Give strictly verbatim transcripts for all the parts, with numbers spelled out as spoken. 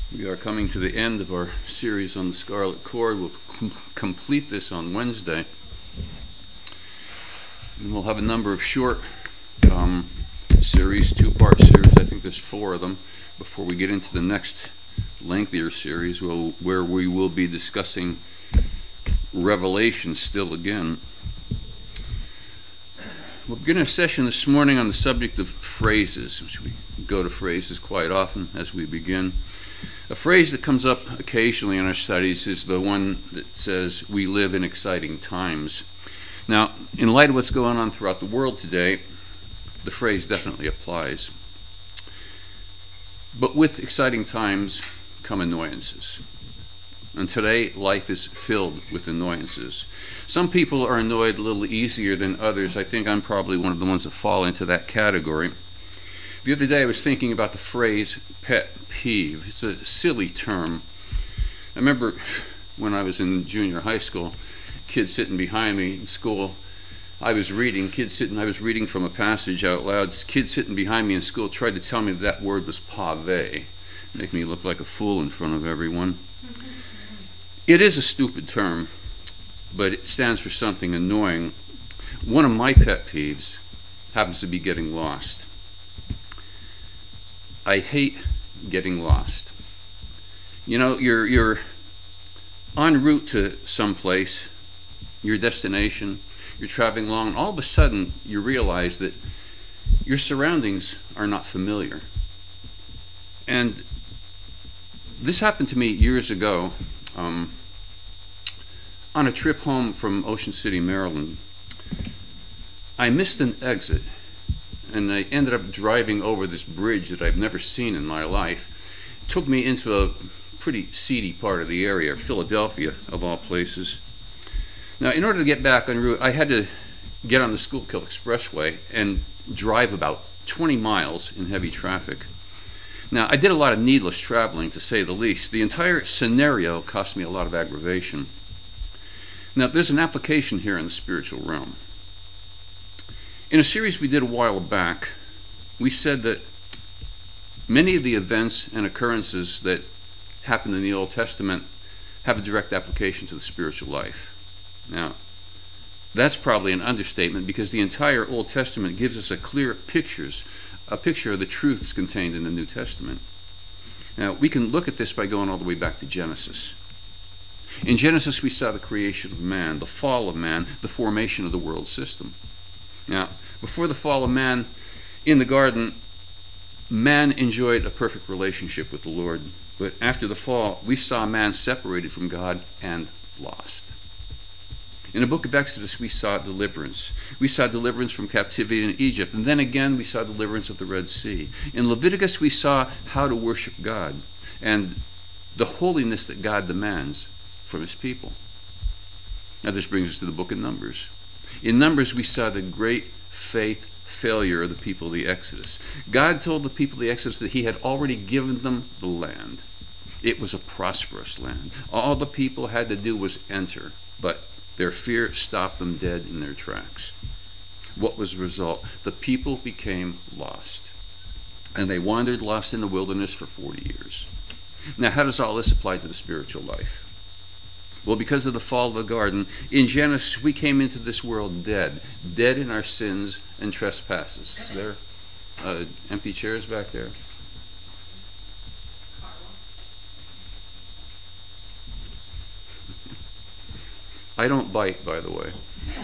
We are coming to the end of our series on the Scarlet Cord. We'll com- complete this on Wednesday. And we'll have a number of short um, series, two-part series. I think there's four of them before we get into the next lengthier series we'll, where we will be discussing Revelation still again. We'll begin a session this morning on the subject of phrases, which we go to phrases quite often as we begin. A phrase that comes up occasionally in our studies is the one that says, "We live in exciting times." Now, in light of what's going on throughout the world today, the phrase definitely applies. But with exciting times come annoyances. And today, life is filled with annoyances. Some people are annoyed a little easier than others. I think I'm probably one of the ones that fall into that category. The other day I was thinking about the phrase pet peeve. It's a silly term. I remember when I was in junior high school, kids sitting behind me in school, I was reading, kids sitting, I was reading from a passage out loud. Kids sitting behind me in school tried to tell me that, that word was pave, make me look like a fool in front of everyone. It is a stupid term, but it stands for something annoying. One of my pet peeves happens to be getting lost. I hate getting lost. You know, you're you're en route to someplace, your destination, you're traveling along, and all of a sudden you realize that your surroundings are not familiar. And this happened to me years ago um, on a trip home from Ocean City, Maryland. I missed an exit. And I ended up driving over this bridge that I've never seen in my life. It took me into a pretty seedy part of the area, Philadelphia, of all places. Now, in order to get back en route, I had to get on the Schuylkill Expressway and drive about twenty miles in heavy traffic. Now, I did a lot of needless traveling, to say the least. The entire scenario cost me a lot of aggravation. Now, there's an application here in the spiritual realm. In a series we did a while back, we said that many of the events and occurrences that happened in the Old Testament have a direct application to the spiritual life. Now, that's probably an understatement because the entire Old Testament gives us a clear pictures, a picture of the truths contained in the New Testament. Now, we can look at this by going all the way back to Genesis. In Genesis, we saw the creation of man, the fall of man, the formation of the world system. Now, before the fall of man in the garden, man enjoyed a perfect relationship with the Lord. But after the fall, we saw man separated from God and lost. In the book of Exodus, we saw deliverance. We saw deliverance from captivity in Egypt. And then again, we saw deliverance of the Red Sea. In Leviticus, we saw how to worship God and the holiness that God demands from his people. Now, this brings us to the book of Numbers. In Numbers, we saw the great faith failure of the people of the Exodus. God told the people of the Exodus that he had already given them the land. It was a prosperous land. All the people had to do was enter, but their fear stopped them dead in their tracks. What was the result? The people became lost, and they wandered lost in the wilderness for forty years. Now, how does all this apply to the spiritual life? Well, because of the fall of the garden, in Genesis, we came into this world dead, dead in our sins and trespasses. Is there uh, empty chairs back there? I don't bite, by the way.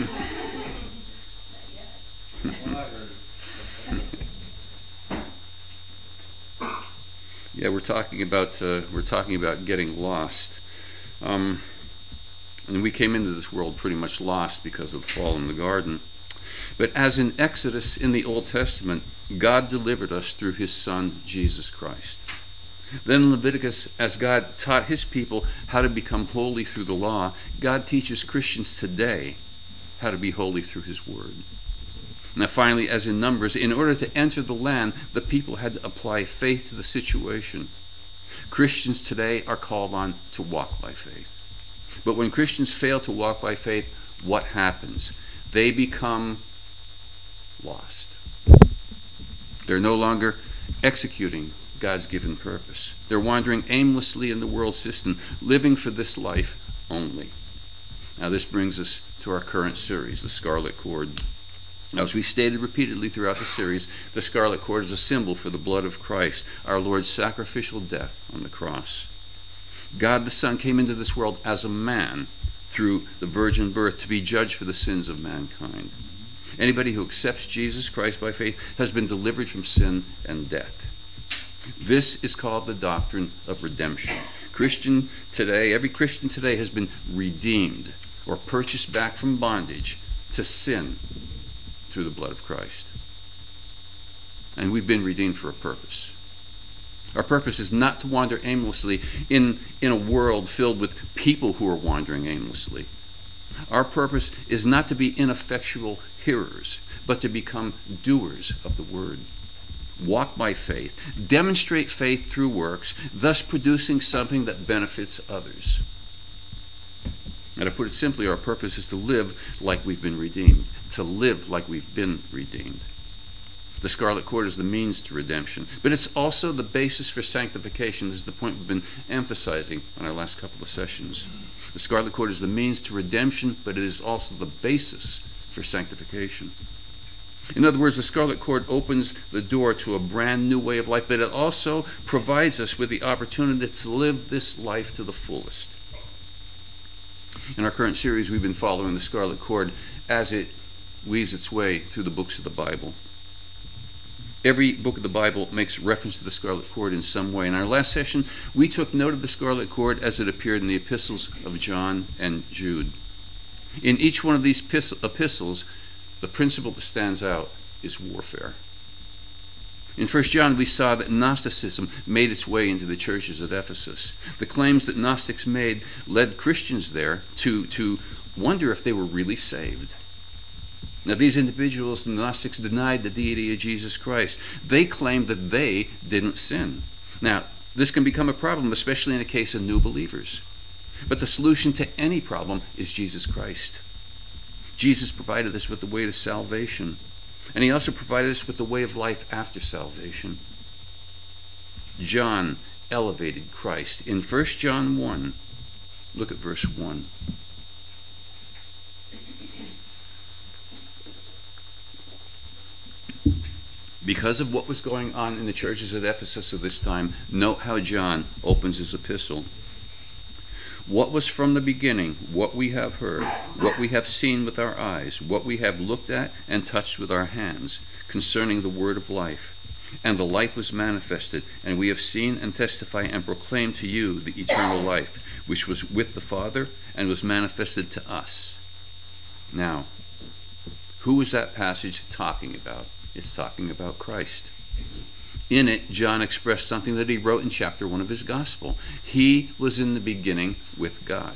Yeah, we're talking about uh, we're talking about getting lost. Um, And we came into this world pretty much lost because of the fall in the garden. But as in Exodus in the Old Testament, God delivered us through his Son, Jesus Christ. Then in Leviticus, as God taught his people how to become holy through the law, God teaches Christians today how to be holy through his word. Now finally, as in Numbers, in order to enter the land, the people had to apply faith to the situation. Christians today are called on to walk by faith. But when Christians fail to walk by faith, what happens? They become lost. They're no longer executing God's given purpose. They're wandering aimlessly in the world system, living for this life only. Now this brings us to our current series, The Scarlet Cord. Now, as we stated repeatedly throughout the series, the scarlet cord is a symbol for the blood of Christ, our Lord's sacrificial death on the cross. God the Son came into this world as a man through the virgin birth to be judged for the sins of mankind. Anybody who accepts Jesus Christ by faith has been delivered from sin and death. This is called the doctrine of redemption. Christian today, every Christian today has been redeemed or purchased back from bondage to sin through the blood of Christ. And we've been redeemed for a purpose. Our purpose is not to wander aimlessly in, in a world filled with people who are wandering aimlessly. Our purpose is not to be ineffectual hearers, but to become doers of the word. Walk by faith, demonstrate faith through works, thus producing something that benefits others. And to put it simply, our purpose is to live like we've been redeemed, to live like we've been redeemed. The scarlet cord is the means to redemption, but it's also the basis for sanctification. This is the point we've been emphasizing on our last couple of sessions. The scarlet cord is the means to redemption, but it is also the basis for sanctification. In other words, the scarlet cord opens the door to a brand new way of life, but it also provides us with the opportunity to live this life to the fullest. In our current series, we've been following the scarlet cord as it weaves its way through the books of the Bible. Every book of the Bible makes reference to the scarlet cord in some way. In our last session, we took note of the scarlet cord as it appeared in the epistles of John and Jude. In each one of these epistles, the principle that stands out is warfare. In First John, we saw that Gnosticism made its way into the churches at Ephesus. The claims that Gnostics made led Christians there to, to wonder if they were really saved. Now, these individuals, the Gnostics, denied the deity of Jesus Christ. They claimed that they didn't sin. Now, this can become a problem, especially in the case of new believers. But the solution to any problem is Jesus Christ. Jesus provided us with the way to salvation. And he also provided us with the way of life after salvation. John elevated Christ. In First John one, look at verse one. Because of what was going on in the churches at Ephesus at this time, note how John opens his epistle. What was from the beginning, what we have heard, what we have seen with our eyes, what we have looked at and touched with our hands, concerning the word of life. And the life was manifested, and we have seen and testify and proclaim to you the eternal life, which was with the Father and was manifested to us. Now, who is that passage talking about? It's talking about Christ. In it, John expressed something that he wrote in chapter one of his gospel. He was in the beginning with God.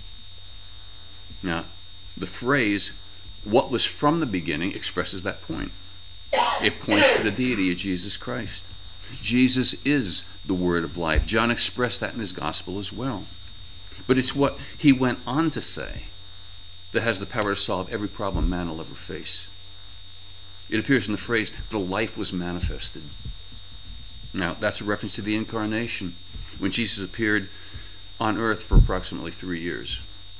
Now, the phrase, what was from the beginning, expresses that point. It points to the deity of Jesus Christ. Jesus is the word of life. John expressed that in his gospel as well. But it's what he went on to say that has the power to solve every problem man will ever face. It appears in the phrase, the life was manifested. Now, that's a reference to the incarnation, when Jesus appeared on earth for approximately three years.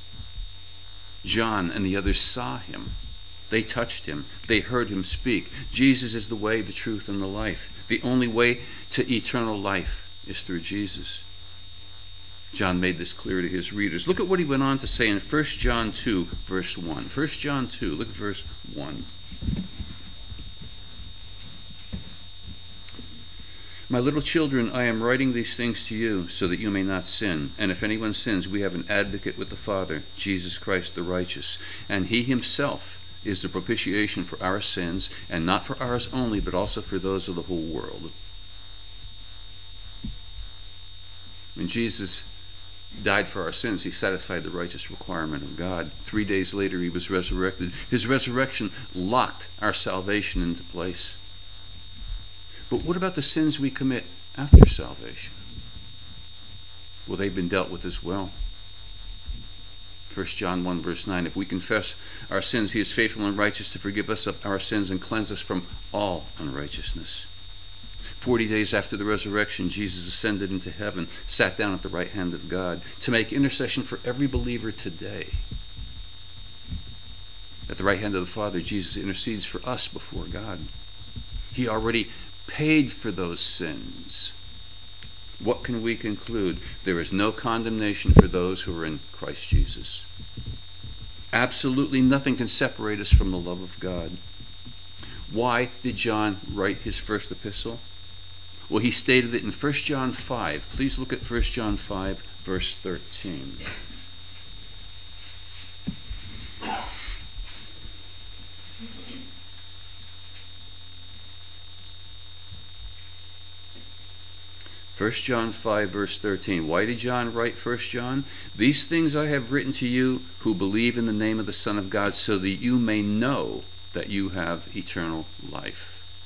John and the others saw him. They touched him. They heard him speak. Jesus is the way, the truth, and the life. The only way to eternal life is through Jesus. John made this clear to his readers. Look at what he went on to say in First John two, verse one. First John two, look at verse one. My little children, I am writing these things to you so that you may not sin. And if anyone sins, we have an advocate with the Father, Jesus Christ the righteous. And he himself is the propitiation for our sins, and not for ours only, but also for those of the whole world. When Jesus died for our sins, he satisfied the righteous requirement of God. Three days later, he was resurrected. His resurrection locked our salvation into place. But what about the sins we commit after salvation? Well, they've been dealt with as well. First John one, verse nine, if we confess our sins, he is faithful and righteous to forgive us of our sins and cleanse us from all unrighteousness. Forty days after the resurrection, Jesus ascended into heaven, sat down at the right hand of God to make intercession for every believer today. At the right hand of the Father, Jesus intercedes for us before God. He already paid for those sins. What can we conclude? There is no condemnation for those who are in Christ Jesus. Absolutely nothing can separate us from the love of God. Why did John write his first epistle? Well, he stated it in First John five. Please look at First John five, verse thirteen. First John five, verse thirteen. Why did John write First John? These things I have written to you who believe in the name of the Son of God, so that you may know that you have eternal life.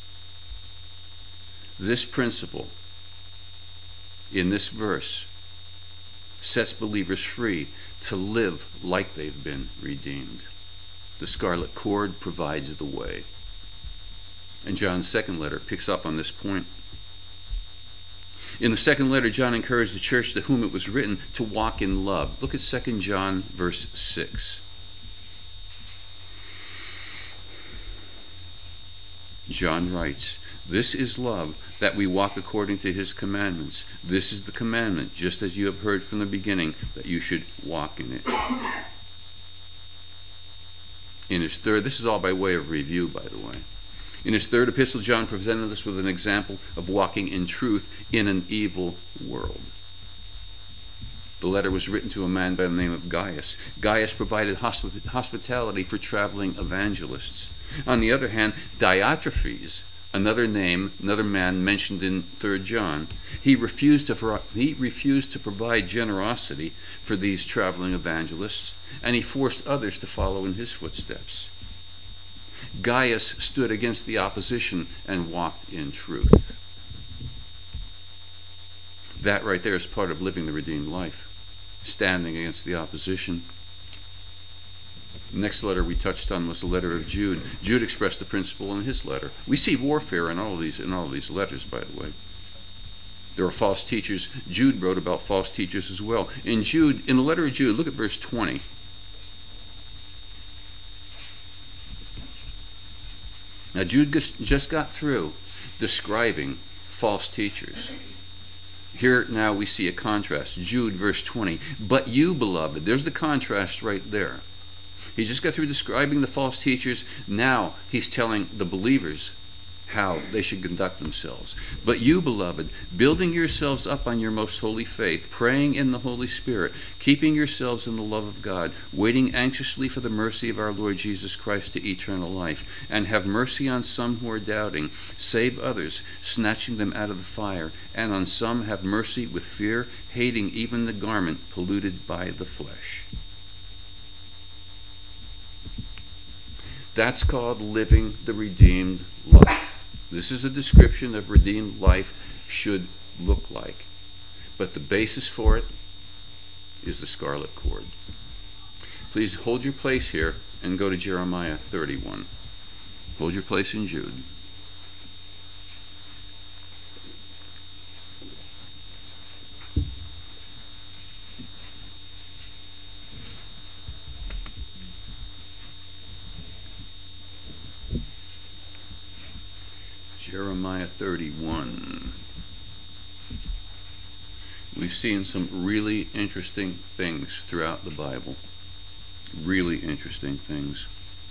This principle in this verse sets believers free to live like they've been redeemed. The scarlet cord provides the way. And John's second letter picks up on this point. In the second letter, John encouraged the church to whom it was written to walk in love. Look at Second John, verse six. John writes, "This is love, that we walk according to his commandments. This is the commandment, just as you have heard from the beginning, that you should walk in it." In his third, this is all by way of review, by the way. In his third epistle, John presented us with an example of walking in truth in an evil world. The letter was written to a man by the name of Gaius. Gaius provided hospi- hospitality for traveling evangelists. On the other hand, Diotrephes, another name, another man mentioned in Third John, he refused to he refused to provide generosity for these traveling evangelists, and he forced others to follow in his footsteps. Gaius stood against the opposition and walked in truth. That right there is part of living the redeemed life, standing against the opposition. The next letter we touched on was the letter of Jude. Jude expressed the principle in his letter. We see warfare in all of these in all of these letters, by the way. There are false teachers. Jude wrote about false teachers as well. In Jude, in the letter of Jude, look at verse twenty. Now, Jude just got through describing false teachers. Here now we see a contrast. Jude, verse twenty. But you, beloved, there's the contrast right there. He just got through describing the false teachers. Now he's telling the believers how they should conduct themselves. But you, beloved, building yourselves up on your most holy faith, praying in the Holy Spirit, keeping yourselves in the love of God, waiting anxiously for the mercy of our Lord Jesus Christ to eternal life, and have mercy on some who are doubting, save others, snatching them out of the fire, and on some have mercy with fear, hating even the garment polluted by the flesh. That's called living the redeemed life. This is a description of redeemed life should look like. But the basis for it is the scarlet cord. Please hold your place here and go to Jeremiah thirty-one. Hold your place in Jude. Jeremiah thirty-one. We've seen some really interesting things throughout the Bible. Really interesting things.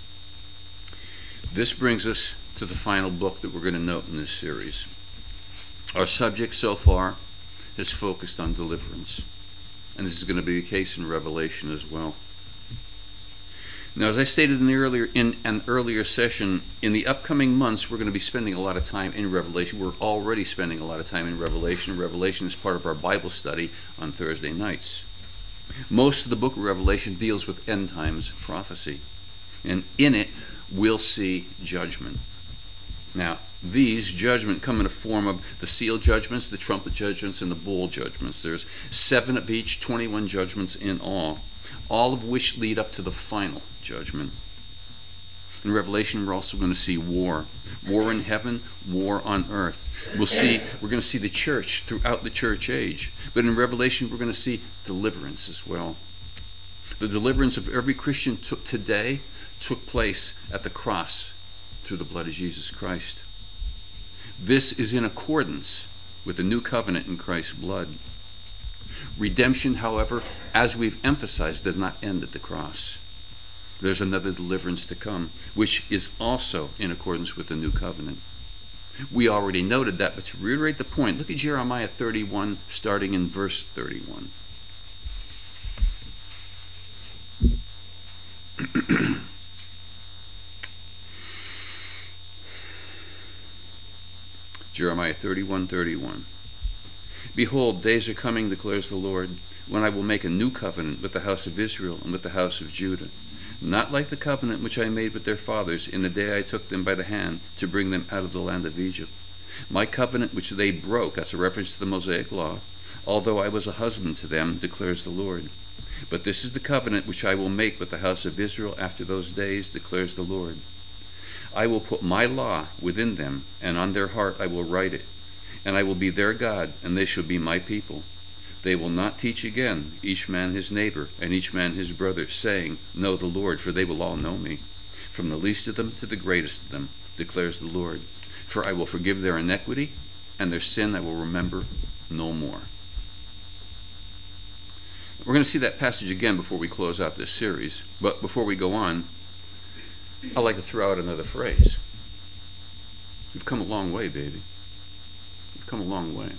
This brings us to the final book that we're going to note in this series. Our subject so far has focused on deliverance. And this is going to be the case in Revelation as well. Now, as I stated in the earlier in an earlier session, in the upcoming months, we're going to be spending a lot of time in Revelation. We're already spending a lot of time in Revelation. Revelation is part of our Bible study on Thursday nights. Most of the book of Revelation deals with end times prophecy. And in it, we'll see judgment. Now, these judgment come in the form of the seal judgments, the trumpet judgments, and the bowl judgments. There's seven of each, twenty-one judgments in all. All of which lead up to the final judgment. In Revelation, we're also going to see war. War in heaven, war on earth. We'll see, we're going to see the church throughout the church age. But in Revelation, we're going to see deliverance as well. The deliverance of every Christian t- today took place at the cross through the blood of Jesus Christ. This is in accordance with the new covenant in Christ's blood. Redemption, however, as we've emphasized, does not end at the cross. There's another deliverance to come, which is also in accordance with the new covenant. We already noted that, but to reiterate the point, look at Jeremiah thirty-one, starting in verse thirty-one. Jeremiah thirty-one, thirty-one. Behold, days are coming, declares the Lord, when I will make a new covenant with the house of Israel and with the house of Judah, not like the covenant which I made with their fathers in the day I took them by the hand to bring them out of the land of Egypt. My covenant which they broke, that's a reference to the Mosaic law, although I was a husband to them, declares the Lord. But this is the covenant which I will make with the house of Israel after those days, declares the Lord. I will put my law within them, and on their heart I will write it. And I will be their God, and they shall be my people. They will not teach again, each man his neighbor, and each man his brother, saying, Know the Lord, for they will all know me, from the least of them to the greatest of them, declares the Lord. For I will forgive their iniquity, and their sin I will remember no more. We're going to see that passage again before we close out this series. But before we go on, I'd like to throw out another phrase. We've come a long way, baby. We've come a long way.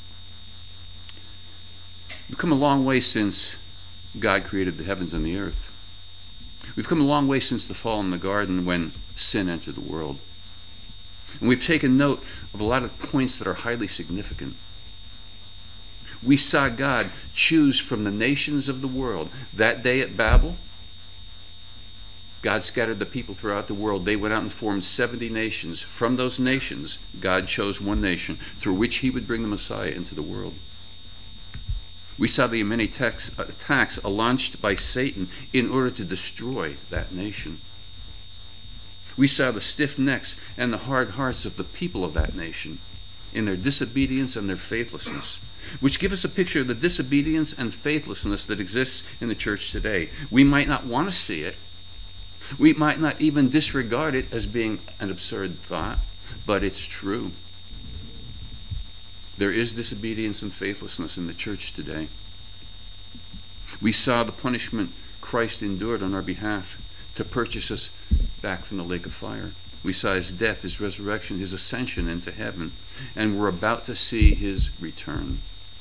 We've come a long way since God created the heavens and the earth. We've come a long way since the fall in the garden when sin entered the world. And we've taken note of a lot of points that are highly significant. We saw God choose from the nations of the world. That day at Babel, God scattered the people throughout the world. They went out and formed seventy nations. From those nations, God chose one nation through which he would bring the Messiah into the world. We saw the many attacks, attacks launched by Satan in order to destroy that nation. We saw the stiff necks and the hard hearts of the people of that nation in their disobedience and their faithlessness, which give us a picture of the disobedience and faithlessness that exists in the church today. We might not want to see it. We might not even disregard it as being an absurd thought, but it's true. There is disobedience and faithlessness in the church today. We saw the punishment Christ endured on our behalf to purchase us back from the lake of fire. We saw his death, his resurrection, his ascension into heaven, and we're about to see his return.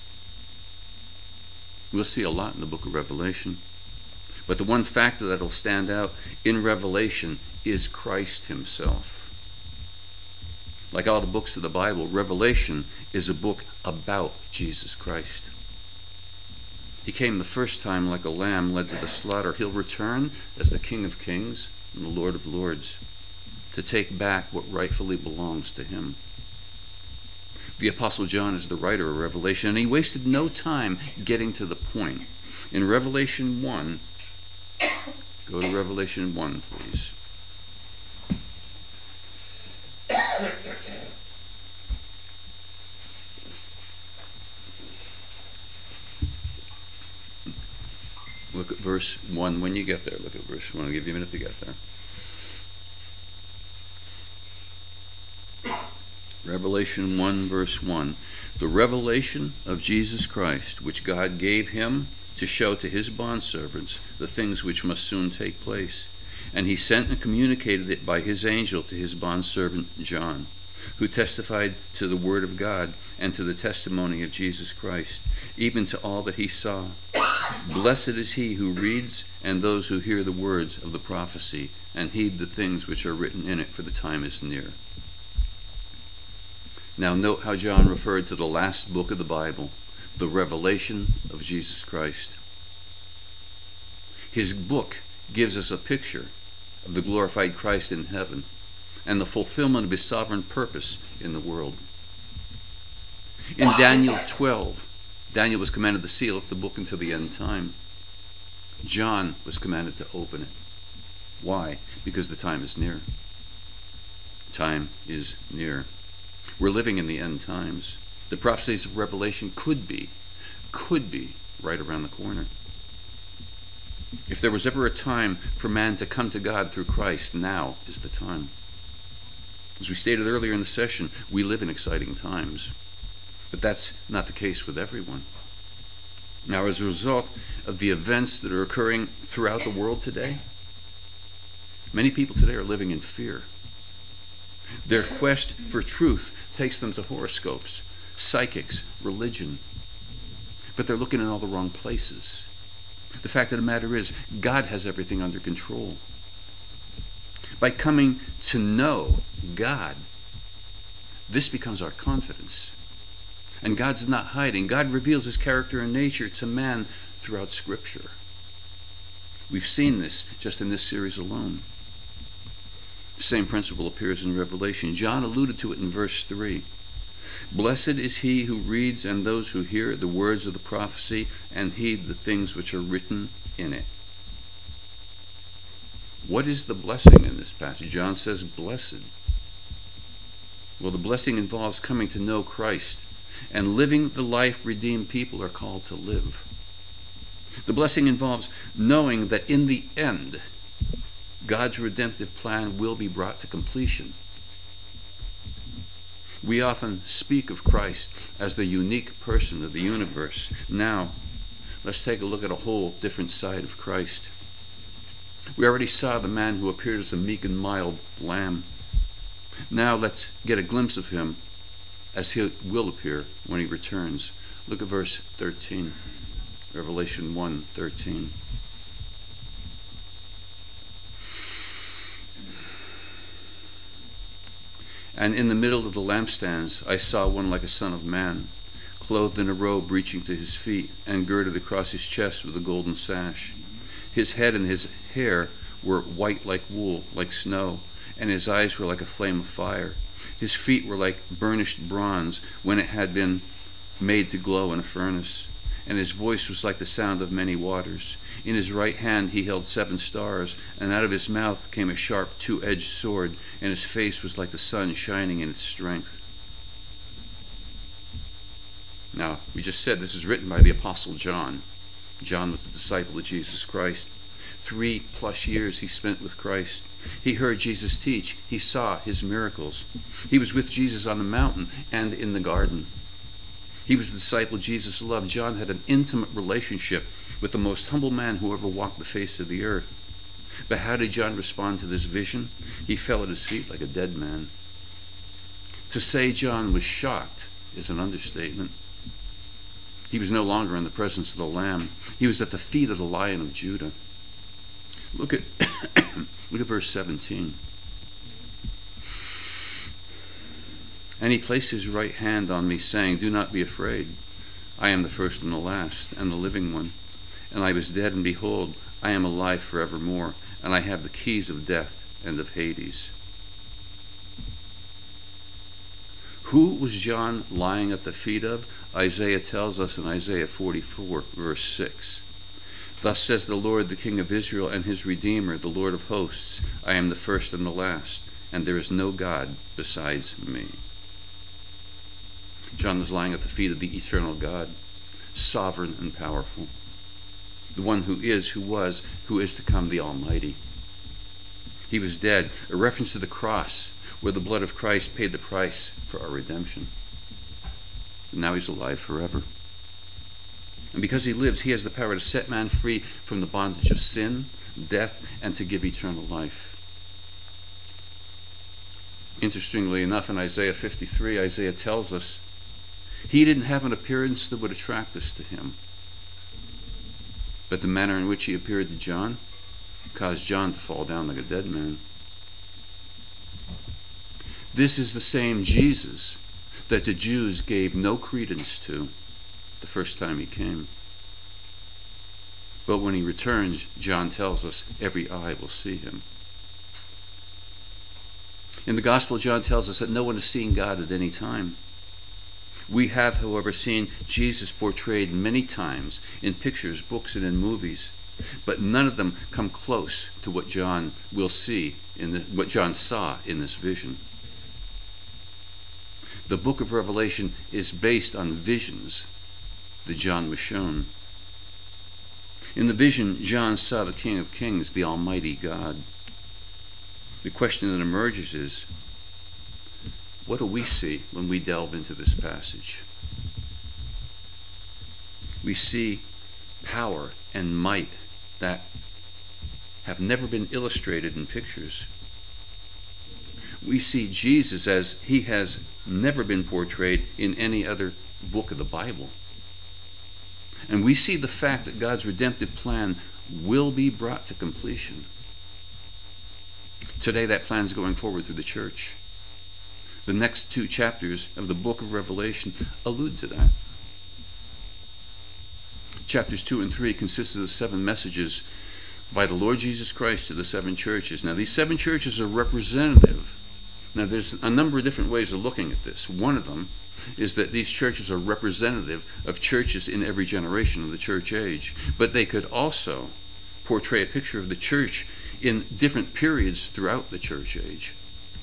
We'll see a lot in the book of Revelation. But the one factor that will stand out in Revelation is Christ himself. Like all the books of the Bible, Revelation is a book about Jesus Christ. He came the first time like a lamb led to the slaughter. He'll return as the King of Kings and the Lord of Lords to take back what rightfully belongs to him. The Apostle John is the writer of Revelation, and he wasted no time getting to the point. In Revelation one, go to Revelation one, please. Look at verse one when you get there. Look at verse one. I'll give you a minute to get there. Revelation one, verse one. The revelation of Jesus Christ, which God gave him to show to his bondservants the things which must soon take place. And he sent and communicated it by his angel to his bondservant John, who testified to the word of God and to the testimony of Jesus Christ, even to all that he saw. Blessed is he who reads and those who hear the words of the prophecy and heed the things which are written in it, for the time is near. Now note how John referred to the last book of the Bible, the revelation of Jesus Christ. His book gives us a picture of the glorified Christ in heaven and the fulfillment of his sovereign purpose in the world. In Daniel twelve, Daniel was commanded to seal up the book until the end time. John was commanded to open it. Why? Because the time is near. Time is near. We're living in the end times. The prophecies of Revelation could be, could be right around the corner. If there was ever a time for man to come to God through Christ, now is the time. As we stated earlier in the session, we live in exciting times. But that's not the case with everyone. Now, as a result of the events that are occurring throughout the world today, many people today are living in fear. Their quest for truth takes them to horoscopes, psychics, religion. But they're looking in all the wrong places. The fact of the matter is, God has everything under control. By coming to know God, this becomes our confidence. And God's not hiding. God reveals his character and nature to man throughout Scripture. We've seen this just in this series alone. The same principle appears in Revelation. John alluded to it in verse three. Blessed is he who reads and those who hear the words of the prophecy and heed the things which are written in it. What is the blessing in this passage? John says, blessed. Well, the blessing involves coming to know Christ and living the life redeemed people are called to live. The blessing involves knowing that in the end, God's redemptive plan will be brought to completion. We often speak of Christ as the unique person of the universe. Now, let's take a look at a whole different side of Christ. We already saw the man who appeared as a meek and mild lamb. Now let's get a glimpse of him as he will appear when he returns. Look at verse thirteen, Revelation one thirteen. And in the middle of the lampstands I saw one like a son of man, clothed in a robe reaching to his feet, and girded across his chest with a golden sash. His head and his hair were white like wool, like snow, and his eyes were like a flame of fire. His feet were like burnished bronze when it had been made to glow in a furnace, and his voice was like the sound of many waters. In his right hand he held seven stars, and out of his mouth came a sharp two-edged sword, and his face was like the sun shining in its strength. Now, we just said this is written by the Apostle John. John was the disciple of Jesus Christ. Three plus years he spent with Christ. He heard Jesus teach. He saw his miracles. He was with Jesus on the mountain and in the garden. He was the disciple Jesus loved. John had an intimate relationship with the most humble man who ever walked the face of the earth. But how did John respond to this vision? He fell at his feet like a dead man. To say John was shocked is an understatement. He was no longer in the presence of the Lamb. He was at the feet of the Lion of Judah. Look at look at verse seventeen. And he placed his right hand on me, saying, Do not be afraid. I am the first and the last, and the living one. And I was dead, and behold, I am alive forevermore, and I have the keys of death and of Hades. Who was John lying at the feet of? Isaiah tells us in Isaiah forty-four, verse six. Thus says the Lord, the King of Israel, and his Redeemer, the Lord of hosts, I am the first and the last, and there is no God besides me. John was lying at the feet of the eternal God, sovereign and powerful, the one who is, who was, who is to come, the Almighty. He was dead, a reference to the cross, where the blood of Christ paid the price for our redemption. And now he's alive forever. And because he lives, he has the power to set man free from the bondage of sin, death, and to give eternal life. Interestingly enough, in Isaiah fifty-three, Isaiah tells us he didn't have an appearance that would attract us to him. But the manner in which he appeared to John caused John to fall down like a dead man. This is the same Jesus that the Jews gave no credence to the first time he came. But when he returns, John tells us every eye will see him. In the Gospel, John tells us that no one has seen God at any time. We have, however, seen Jesus portrayed many times in pictures, books, and in movies. but none of them come close to what John will see in the, what John saw in this vision. The book of Revelation is based on visions that John was shown. In the vision, John saw the King of Kings, the Almighty God. The question that emerges is, what do we see when we delve into this passage? We see power and might that have never been illustrated in pictures. We see Jesus as he has never been portrayed in any other book of the Bible. And we see the fact that God's redemptive plan will be brought to completion. Today that plan is going forward through the church. The next two chapters of the book of Revelation allude to that. Chapters two and three consist of the seven messages by the Lord Jesus Christ to the seven churches. Now, these seven churches are representative. Now, there's a number of different ways of looking at this. One of them is that these churches are representative of churches in every generation of the church age. But they could also portray a picture of the church in different periods throughout the church age.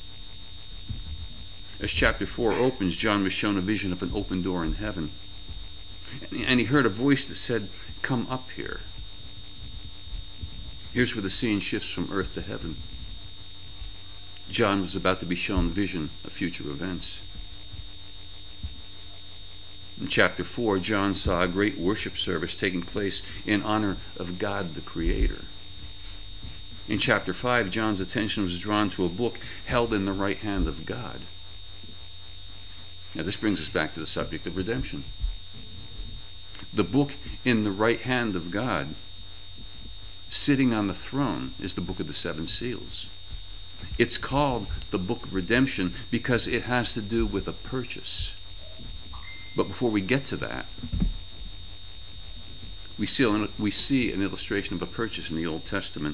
As chapter four opens, John was shown a vision of an open door in heaven. And he heard a voice that said, "Come up here." Here's where the scene shifts from earth to heaven. John was about to be shown vision of future events. In chapter four, John saw a great worship service taking place in honor of God the Creator. In chapter five, John's attention was drawn to a book held in the right hand of God. Now, this brings us back to the subject of redemption. The book in the right hand of God, sitting on the throne, is the book of the seven seals. It's called the book of redemption because it has to do with a purchase. But before we get to that, we see, we see an illustration of a purchase in the Old Testament.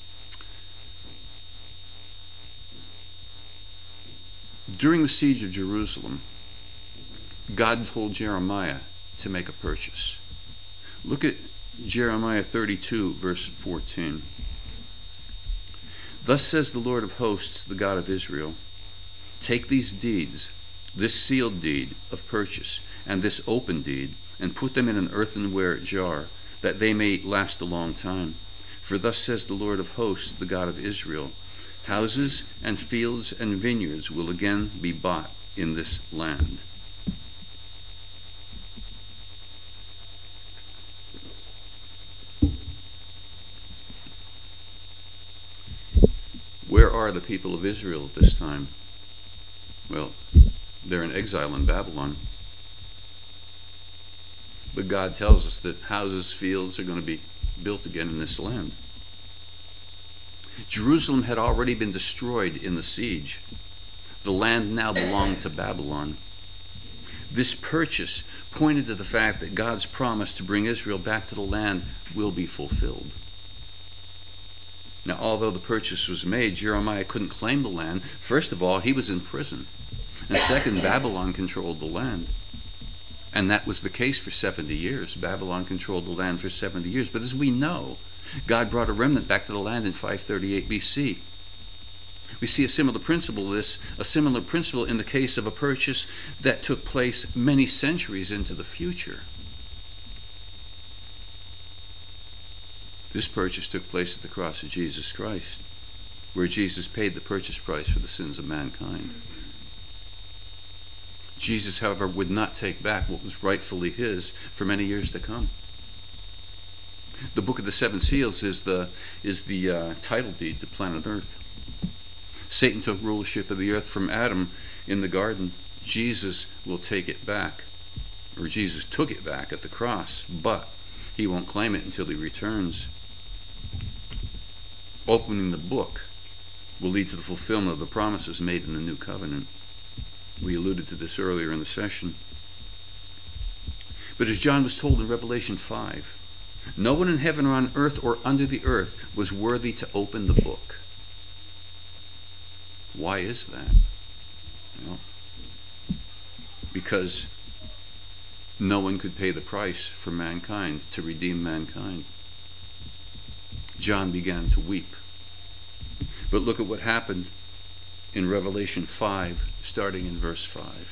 During the siege of Jerusalem, God told Jeremiah to make a purchase. Look at Jeremiah thirty-two, verse fourteen. Thus says the Lord of hosts, the God of Israel, take these deeds, this sealed deed of purchase, and this open deed, and put them in an earthenware jar, that they may last a long time. For thus says the Lord of hosts, the God of Israel, houses and fields and vineyards will again be bought in this land. Where are the people of Israel at this time? Well, they're in exile in Babylon. But God tells us that houses, fields are going to be built again in this land. Jerusalem had already been destroyed in the siege. The land now belonged to Babylon. This purchase pointed to the fact that God's promise to bring Israel back to the land will be fulfilled. Now, although the purchase was made, Jeremiah couldn't claim the land. First of all, he was in prison. And second, Babylon controlled the land. And that was the case for seventy years. Babylon controlled the land for seventy years. But as we know, God brought a remnant back to the land in five thirty-eight B C. We see a similar principle this, a similar principle in the case of a purchase that took place many centuries into the future. This purchase took place at the cross of Jesus Christ, where Jesus paid the purchase price for the sins of mankind. Jesus, however, would not take back what was rightfully his for many years to come. The book of the seven seals is the, is the uh, title deed to planet Earth. Satan took rulership of the earth from Adam in the garden. Jesus will take it back, or Jesus took it back at the cross, but he won't claim it until he returns. Opening the book will lead to the fulfillment of the promises made in the new covenant. We alluded to this earlier in the session. But as John was told in Revelation five, no one in heaven or on earth or under the earth was worthy to open the book. Why is that? Well, because no one could pay the price for mankind, to redeem mankind. John began to weep. But look at what happened in Revelation five, starting in verse five.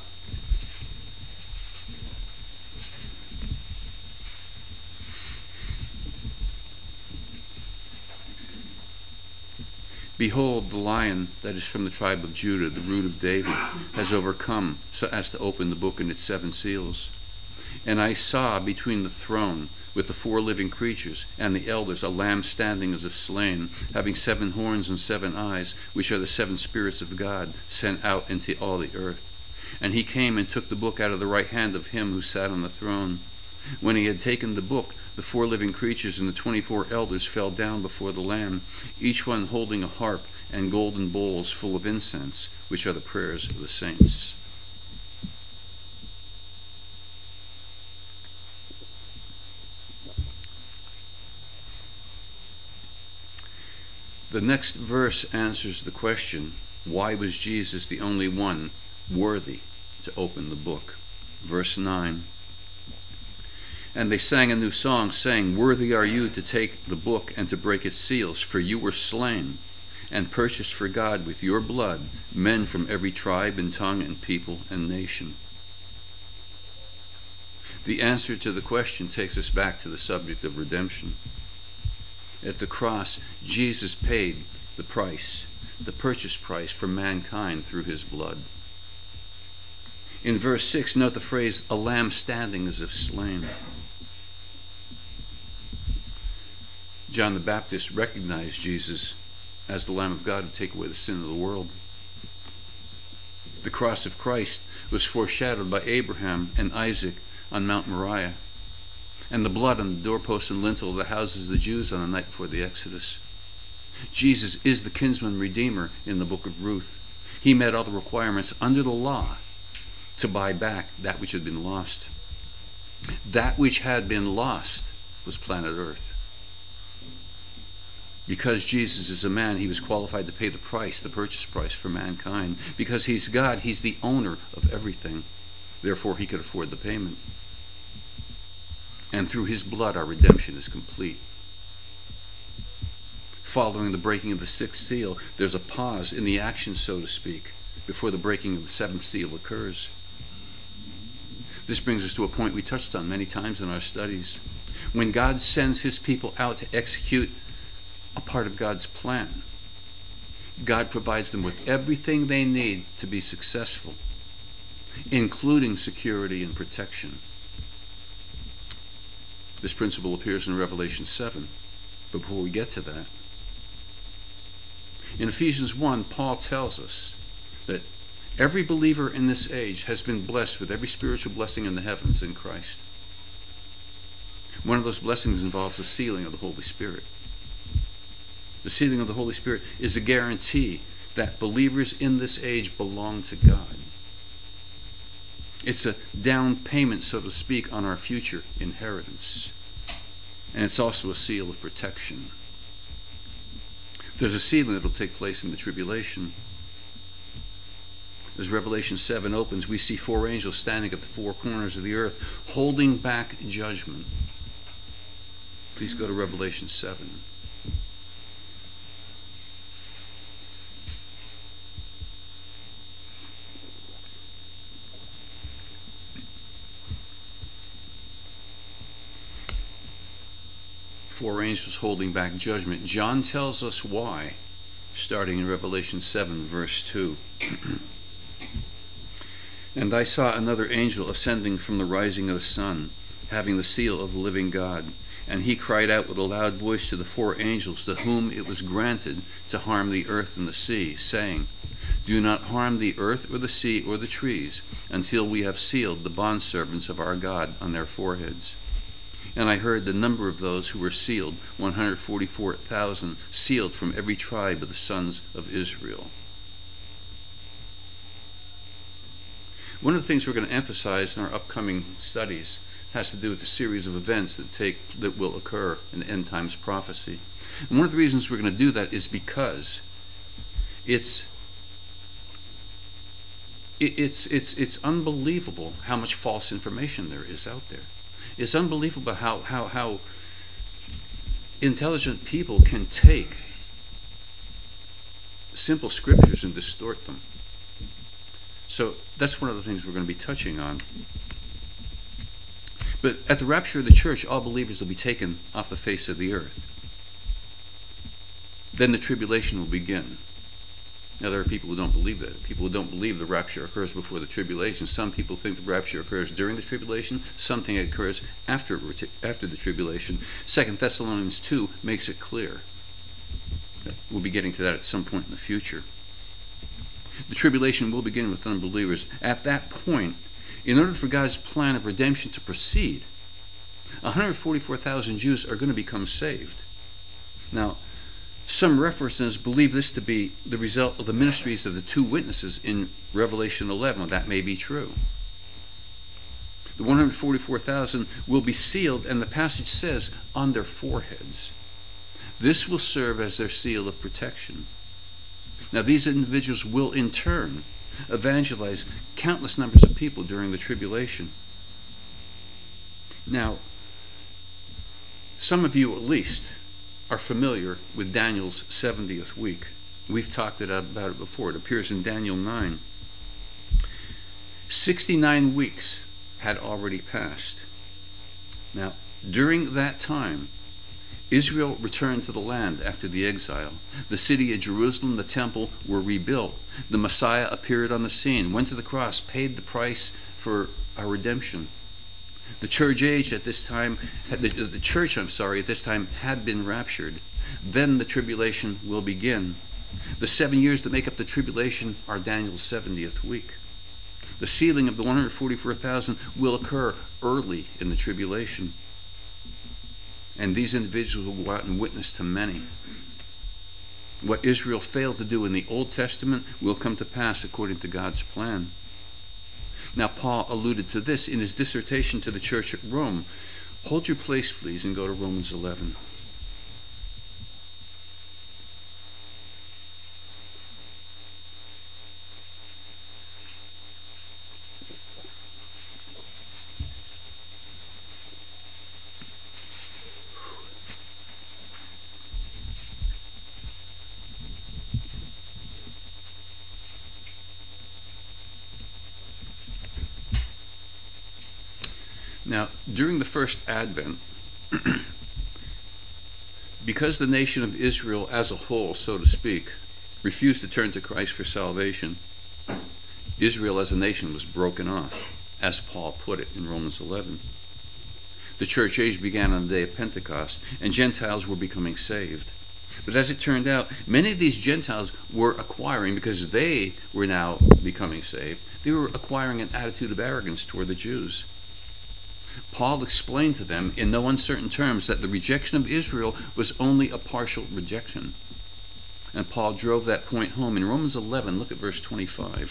Behold, the Lion that is from the tribe of Judah, the root of David, has overcome so as to open the book and its seven seals. And I saw between the throne with the four living creatures and the elders a lamb standing as if slain, having seven horns and seven eyes, which are the seven spirits of God sent out into all the earth. And he came and took the book out of the right hand of him who sat on the throne. When he had taken the book, the four living creatures and the twenty-four elders fell down before the Lamb, each one holding a harp and golden bowls full of incense, which are the prayers of the saints. The next verse answers the question, why was Jesus the only one worthy to open the book? Verse nine. And they sang a new song, saying, Worthy are you to take the book and to break its seals, for you were slain and purchased for God with your blood men from every tribe and tongue and people and nation. The answer to the question takes us back to the subject of redemption. At the cross, Jesus paid the price, the purchase price for mankind through his blood. In verse six, note the phrase, a lamb standing as if slain. John the Baptist recognized Jesus as the Lamb of God to take away the sin of the world. The cross of Christ was foreshadowed by Abraham and Isaac on Mount Moriah, and the blood on the doorpost and lintel of the houses of the Jews on the night before the Exodus. Jesus is the kinsman redeemer in the book of Ruth. He met all the requirements under the law to buy back that which had been lost. That which had been lost was planet Earth. Because Jesus is a man, he was qualified to pay the price, the purchase price for mankind. Because he's God, he's the owner of everything. Therefore, he could afford the payment. And through his blood, our redemption is complete. Following the breaking of the sixth seal, there's a pause in the action, so to speak, before the breaking of the seventh seal occurs. This brings us to a point we touched on many times in our studies. When God sends his people out to execute a part of God's plan, God provides them with everything they need to be successful, including security and protection. This principle appears in Revelation seven. But before we get to that, in Ephesians one, Paul tells us that every believer in this age has been blessed with every spiritual blessing in the heavens in Christ. One of those blessings involves the sealing of the Holy Spirit. The sealing of the Holy Spirit is a guarantee that believers in this age belong to God. It's a down payment, so to speak, on our future inheritance. And it's also a seal of protection. There's a sealing that will take place in the tribulation. As Revelation seven opens, we see four angels standing at the four corners of the earth, holding back judgment. Please go to Revelation seven. Four angels holding back judgment. John tells us why, starting in Revelation seven, verse two. And I saw another angel ascending from the rising of the sun, having the seal of the living God. And he cried out with a loud voice to the four angels to whom it was granted to harm the earth and the sea, saying, Do not harm the earth or the sea or the trees until we have sealed the bondservants of our God on their foreheads. And I heard the number of those who were sealed, one hundred forty-four thousand, sealed from every tribe of the sons of Israel. One of the things we're going to emphasize in our upcoming studies has to do with the series of events that take that will occur in the end times prophecy. And one of the reasons we're going to do that is because it's it, it's it's it's unbelievable how much false information there is out there. It's unbelievable how how how intelligent people can take simple scriptures and distort them. So that's one of the things we're going to be touching on. But at the rapture of the church, all believers will be taken off the face of the earth. Then the tribulation will begin. Now, there are people who don't believe that. People who don't believe the rapture occurs before the tribulation. Some people think the rapture occurs during the tribulation. Some think it occurs after, after the tribulation. Second Thessalonians two makes it clear. We'll be getting to that at some point in the future. The tribulation will begin with unbelievers. At that point, in order for God's plan of redemption to proceed, one hundred forty-four thousand Jews are going to become saved. Now, some references believe this to be the result of the ministries of the two witnesses in Revelation eleven. Well, that may be true. The one hundred forty-four thousand will be sealed, and the passage says, on their foreheads. This will serve as their seal of protection. Now, these individuals will in turn evangelize countless numbers of people during the tribulation. Now, some of you at least are familiar with Daniel's seventieth week. We've talked about it before. It appears in Daniel nine. sixty-nine weeks had already passed. Now, during that time, Israel returned to the land after the exile. The city of Jerusalem, the temple, were rebuilt. The Messiah appeared on the scene, went to the cross, paid the price for our redemption. The church age at this time, the, the church, I'm sorry, at this time had been raptured. Then the tribulation will begin. The seven years that make up the tribulation are Daniel's seventieth week. The sealing of the one hundred forty-four thousand will occur early in the tribulation. And these individuals will go out and witness to many. What Israel failed to do in the Old Testament will come to pass according to God's plan. Now, Paul alluded to this in his dissertation to the church at Rome. Hold your place, please, and go to Romans eleven. Now, during the first Advent, because the nation of Israel as a whole, so to speak, refused to turn to Christ for salvation, Israel as a nation was broken off, as Paul put it in Romans eleven. The church age began on the day of Pentecost, and Gentiles were becoming saved. But as it turned out, many of these Gentiles were acquiring, because they were now becoming saved, they were acquiring an attitude of arrogance toward the Jews. Paul explained to them in no uncertain terms that the rejection of Israel was only a partial rejection. And Paul drove that point home in Romans eleven. Look at verse twenty-five.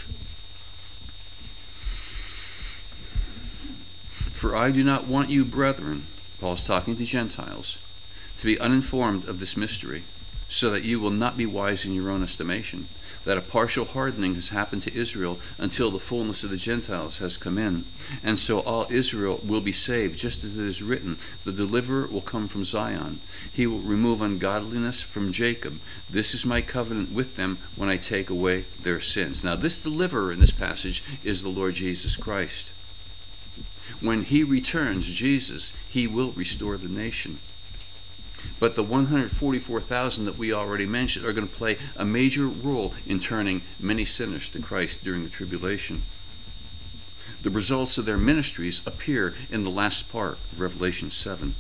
For I do not want you, brethren, Paul's talking to Gentiles, to be uninformed of this mystery, so that you will not be wise in your own estimation, that a partial hardening has happened to Israel until the fullness of the Gentiles has come in. And so all Israel will be saved, just as it is written, the deliverer will come from Zion. He will remove ungodliness from Jacob. This is my covenant with them when I take away their sins. Now, this deliverer in this passage is the Lord Jesus Christ. When he returns, Jesus, he will restore the nation. But the one hundred forty-four thousand that we already mentioned are going to play a major role in turning many sinners to Christ during the tribulation. The results of their ministries appear in the last part of Revelation seven.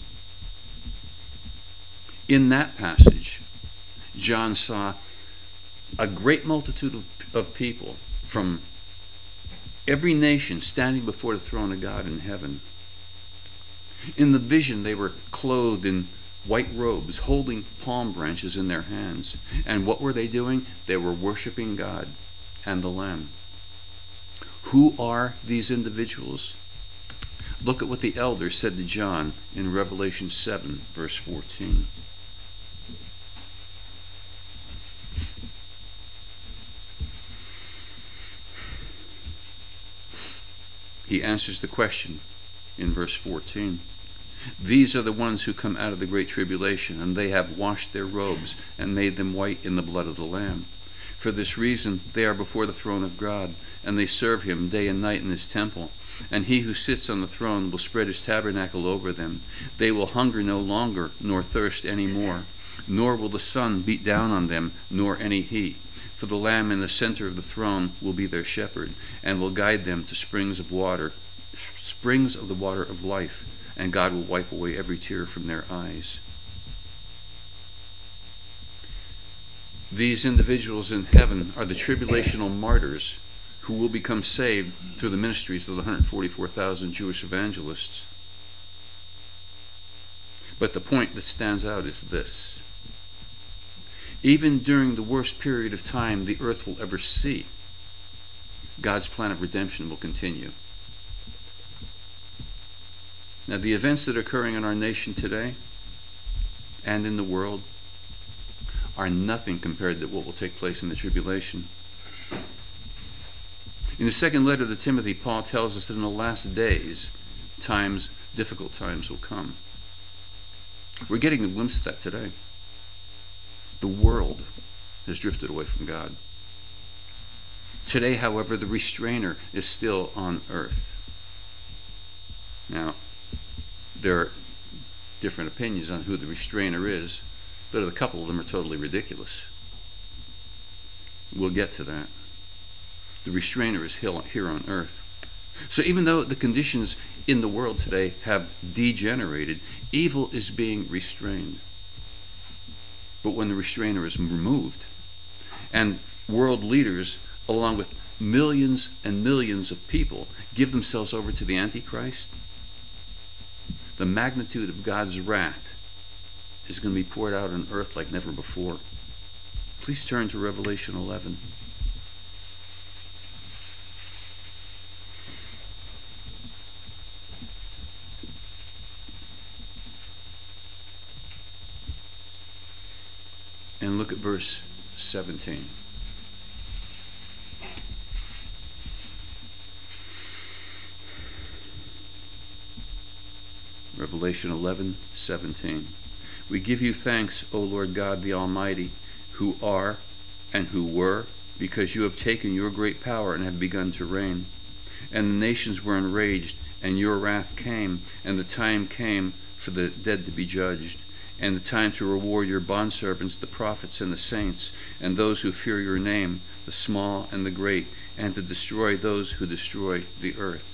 In that passage, John saw a great multitude of, of people from every nation standing before the throne of God in heaven. In the vision, they were clothed in white robes, holding palm branches in their hands. And what were they doing? They were worshiping God and the Lamb. Who are these individuals? Look at what the elders said to John in Revelation seven, verse fourteen. He answers the question in verse fourteen. These are the ones who come out of the great tribulation, and they have washed their robes and made them white in the blood of the Lamb. For this reason they are before the throne of God, and they serve him day and night in his temple. And he who sits on the throne will spread his tabernacle over them. They will hunger no longer, nor thirst any more, nor will the sun beat down on them, nor any heat. For the Lamb in the center of the throne will be their shepherd, and will guide them to springs of water, springs of the water of life, and God will wipe away every tear from their eyes. These individuals in heaven are the tribulational martyrs who will become saved through the ministries of the one hundred forty-four thousand Jewish evangelists. But the point that stands out is this. Even during the worst period of time the earth will ever see, God's plan of redemption will continue. Now, the events that are occurring in our nation today and in the world are nothing compared to what will take place in the tribulation. In the second letter to Timothy, Paul tells us that in the last days, times, difficult times will come. We're getting a glimpse of that today. The world has drifted away from God. Today, however, the restrainer is still on earth. Now, there are different opinions on who the restrainer is, but a couple of them are totally ridiculous. We'll get to that. The restrainer is here on earth. So even though the conditions in the world today have degenerated, evil is being restrained. But when the restrainer is removed, and world leaders, along with millions and millions of people, give themselves over to the Antichrist, the magnitude of God's wrath is going to be poured out on earth like never before. Please turn to Revelation eleven. And look at verse seventeen. Revelation eleven seventeen. We give you thanks, O Lord God the Almighty, who are and who were, because you have taken your great power and have begun to reign. And the nations were enraged, and your wrath came, and the time came for the dead to be judged, and the time to reward your bondservants, the prophets and the saints, and those who fear your name, the small and the great, and to destroy those who destroy the earth.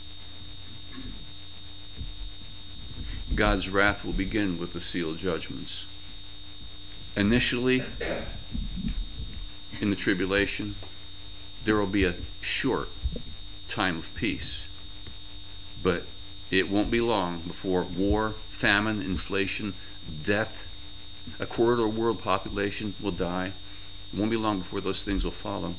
God's wrath will begin with the sealed judgments. Initially, in the tribulation, there will be a short time of peace. But it won't be long before war, famine, inflation, death, a quarter of the world population will die. It won't be long before those things will follow.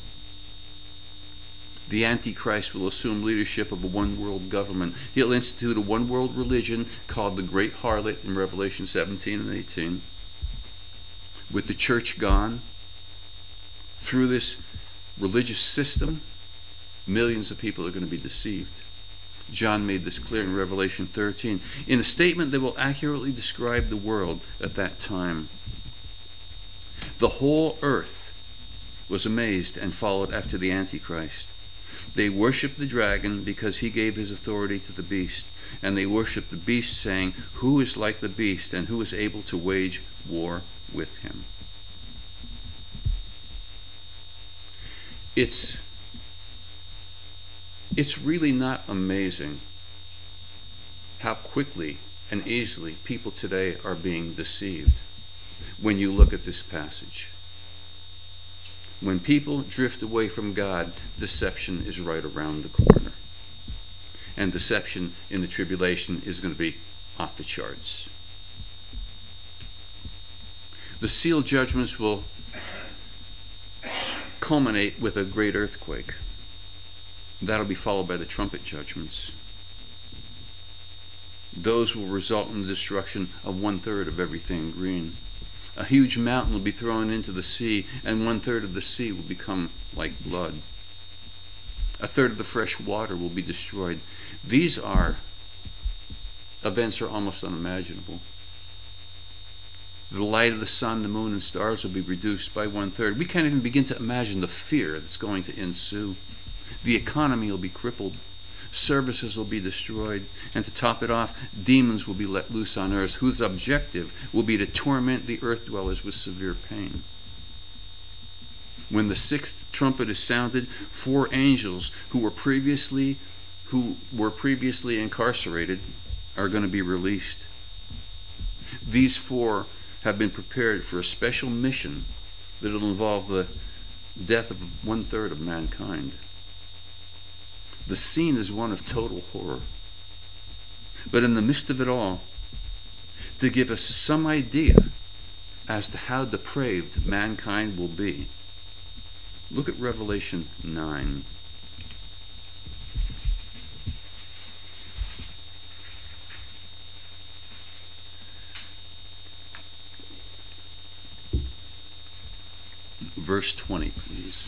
The Antichrist will assume leadership of a one-world government. He'll institute a one-world religion called the Great Harlot in Revelation seventeen and eighteen. With the church gone, through this religious system, millions of people are going to be deceived. John made this clear in Revelation thirteen, in a statement that will accurately describe the world at that time. The whole earth was amazed and followed after the Antichrist. They worshipped the dragon because he gave his authority to the beast, and they worshipped the beast, saying, "Who is like the beast, and who is able to wage war with him?" It's It's really not amazing how quickly and easily people today are being deceived when you look at this passage. When people drift away from God, deception is right around the corner. And deception in the tribulation is going to be off the charts. The sealed judgments will culminate with a great earthquake. That'll be followed by the trumpet judgments. Those will result in the destruction of one-third of everything green. A huge mountain will be thrown into the sea, and one-third of the sea will become like blood. A third of the fresh water will be destroyed. These are events are almost unimaginable. The light of the sun, the moon, and stars will be reduced by one-third. We can't even begin to imagine the fear that's going to ensue. The economy will be crippled. Services will be destroyed. And to top it off, demons will be let loose on earth, whose objective will be to torment the earth dwellers with severe pain. When the sixth trumpet is sounded, four angels who were previously who were previously incarcerated are going to be released. These four have been prepared for a special mission that will involve the death of one-third of mankind. The scene is one of total horror. But in the midst of it all, to give us some idea as to how depraved mankind will be, look at Revelation nine. Verse twenty, please.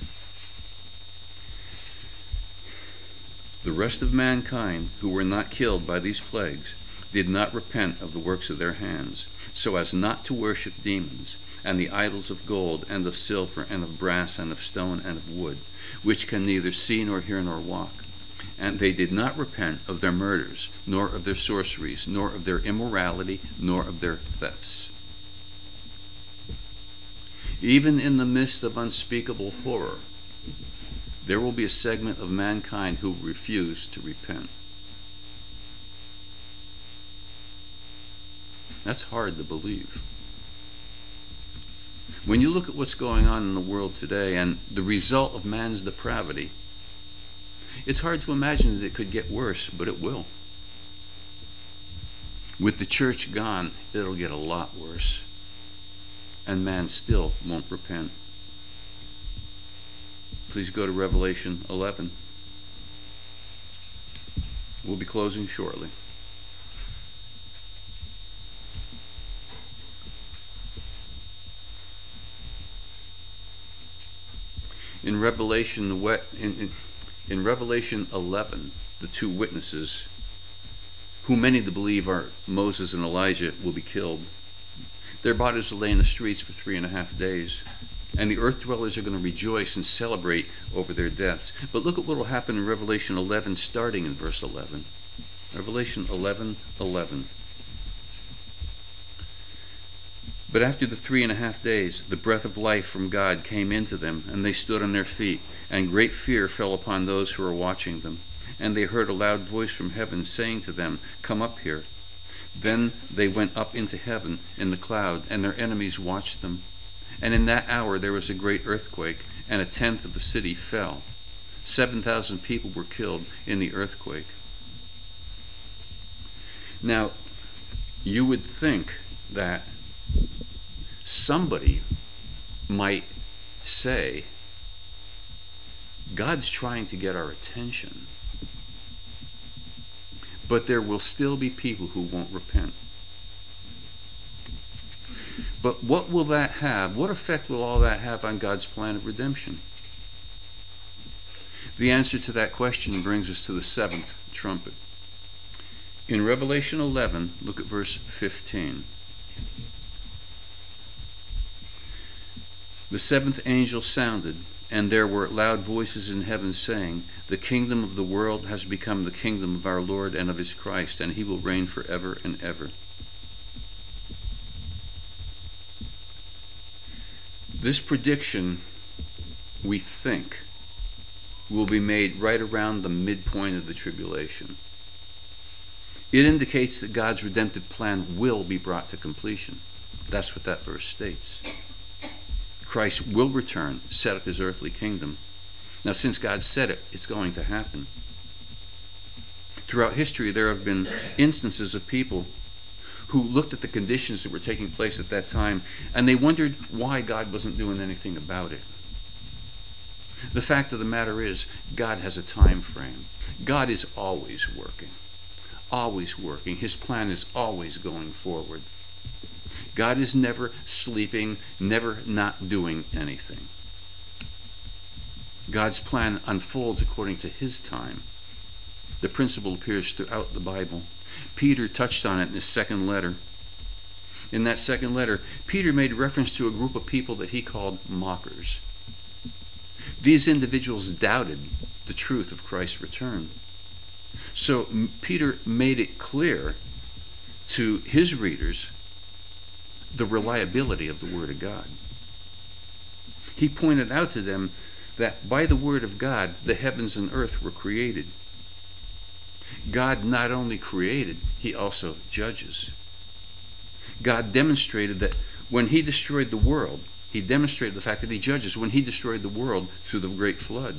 The rest of mankind who were not killed by these plagues did not repent of the works of their hands, so as not to worship demons and the idols of gold and of silver and of brass and of stone and of wood, which can neither see nor hear nor walk. And they did not repent of their murders, nor of their sorceries, nor of their immorality, nor of their thefts. Even in the midst of unspeakable horror, there will be a segment of mankind who refuse to repent. That's hard to believe. When you look at what's going on in the world today and the result of man's depravity, it's hard to imagine that it could get worse, but it will. With the church gone, it'll get a lot worse. And man still won't repent. Please go to Revelation eleven. We'll be closing shortly. In Revelation, in, in, in Revelation eleven, the two witnesses, who many believe are Moses and Elijah, will be killed. Their bodies will lay in the streets for three and a half days. And the earth dwellers are going to rejoice and celebrate over their deaths. But look at what will happen in Revelation eleven, starting in verse eleven. Revelation eleven, eleven. But after the three and a half days, the breath of life from God came into them, and they stood on their feet, and great fear fell upon those who were watching them. And they heard a loud voice from heaven saying to them, "Come up here." Then they went up into heaven in the cloud, and their enemies watched them. And in that hour there was a great earthquake, and a tenth of the city fell. Seven thousand people were killed in the earthquake. Now, you would think that somebody might say, God's trying to get our attention. But there will still be people who won't repent. But what will that have? What effect will all that have on God's plan of redemption? The answer to that question brings us to the seventh trumpet. In Revelation eleven, look at verse fifteen. The seventh angel sounded, and there were loud voices in heaven saying, "The kingdom of the world has become the kingdom of our Lord and of his Christ, and he will reign forever and ever." This prediction, we think, will be made right around the midpoint of the tribulation. It indicates that God's redemptive plan will be brought to completion. That's what that verse states. Christ will return, set up his earthly kingdom. Now, since God said it, it's going to happen. Throughout history, there have been instances of people who looked at the conditions that were taking place at that time, and they wondered why God wasn't doing anything about it. The fact of the matter is, God has a time frame. God is always working, always working. His plan is always going forward. God is never sleeping, never not doing anything. God's plan unfolds according to his time. The principle appears throughout the Bible. Peter touched on it in his second letter. In that second letter, Peter made reference to a group of people that he called mockers. These individuals doubted the truth of Christ's return. So Peter made it clear to his readers the reliability of the Word of God. He pointed out to them that by the Word of God, the heavens and earth were created. God not only created, he also judges. God demonstrated that when he destroyed the world, he demonstrated the fact that he judges when he destroyed the world through the great flood.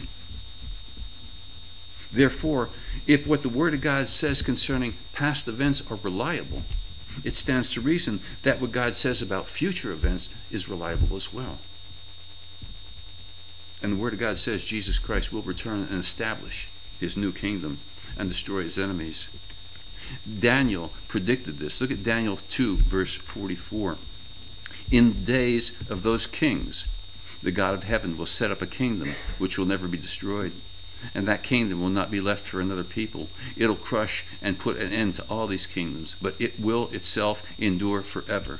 Therefore, if what the Word of God says concerning past events are reliable, it stands to reason that what God says about future events is reliable as well. And the Word of God says Jesus Christ will return and establish his new kingdom and destroy his enemies. Daniel predicted this. Look at Daniel two, verse forty-four. In the days of those kings, the God of heaven will set up a kingdom which will never be destroyed. And that kingdom will not be left for another people. It'll crush and put an end to all these kingdoms, but it will itself endure forever.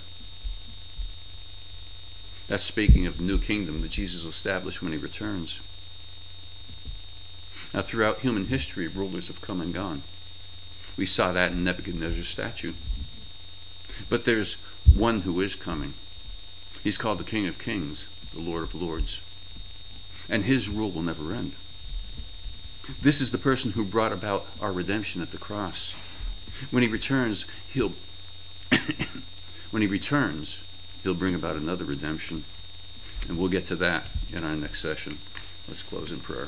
That's speaking of the new kingdom that Jesus will establish when he returns. Now, throughout human history, rulers have come and gone. We saw that in Nebuchadnezzar's statue. But there's one who is coming. He's called the King of Kings, the Lord of Lords. And his rule will never end. This is the person who brought about our redemption at the cross. When he returns, he'll when he returns, he'll bring about another redemption. And we'll get to that in our next session. Let's close in prayer.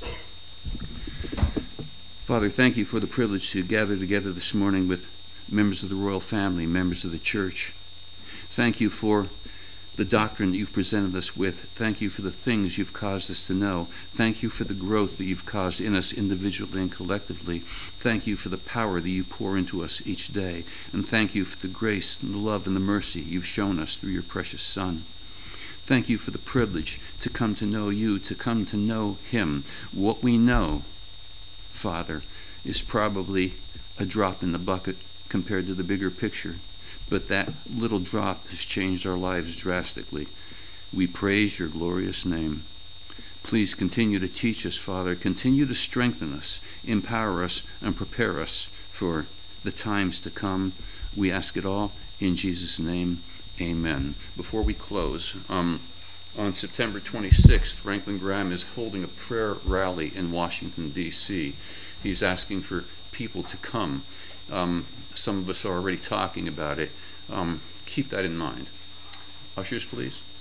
Father, thank you for the privilege to gather together this morning with members of the royal family, members of the church. Thank you for the doctrine that you've presented us with. Thank you for the things you've caused us to know. Thank you for the growth that you've caused in us individually and collectively. Thank you for the power that you pour into us each day. And thank you for the grace and the love and the mercy you've shown us through your precious Son. Thank you for the privilege to come to know you, to come to know him. What we know, Father, is probably a drop in the bucket compared to the bigger picture. But that little drop has changed our lives drastically. We praise your glorious name. Please continue to teach us, Father. Continue to strengthen us, empower us, and prepare us for the times to come. We ask it all in Jesus' name. Amen. Before we close, um, on September twenty-sixth, Franklin Graham is holding a prayer rally in Washington, D C He's asking for people to come. Um, some of us are already talking about it. Um, keep that in mind. Ushers, please.